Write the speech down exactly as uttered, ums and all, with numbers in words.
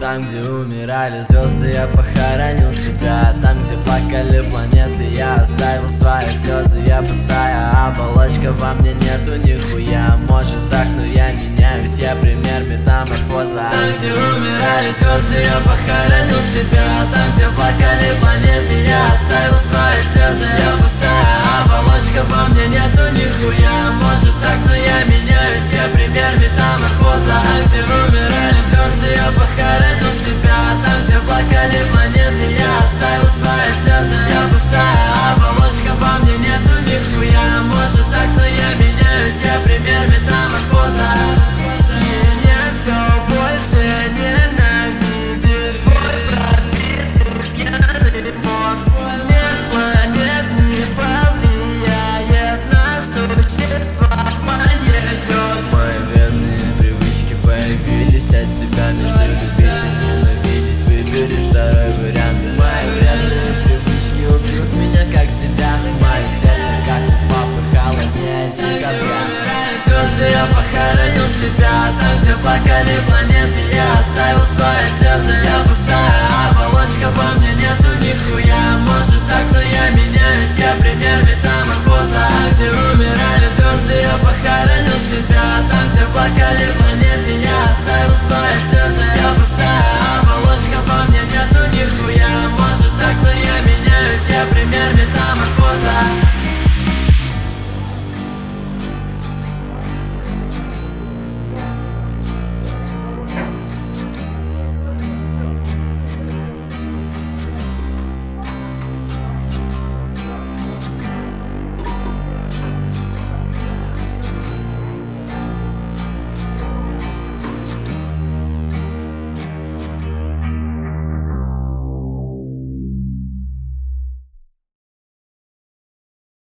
Там, где умирали звезды, я похоронил себя. Там, где плакали планеты, я оставил свои слезы. Я пустая оболочка, во мне нету нихуя. Может так, но я меняюсь, я пример метаморфоза. Там, где умирали звезды, я похоронил себя. Там, где плакали планеты, я оставил свои слезы. Я пустая оболочка, во мне нету нихуя. Может так, но я меняюсь, я пример метаморфоза. Там, где умирали звезды, я похоронил себя. Там, где плакали планеты, я оставил свои слезы. Я пустая оболочка, во мне нету нихуя. Может так, но я меняюсь, я пример метаморфоза. Меня все больше ненавидит твой пробитый пьяный мозг. Межпланет не повлияет на существование звезд. Мои вредные привычки появились от тебя. Между любить и ненавидеть выбери второй вариант. Мои вредные привычки убьют меня, как тебя. Мое сердце, как у папы, холоднее декабря. Звезды, я похоронил себя. Там, где плакали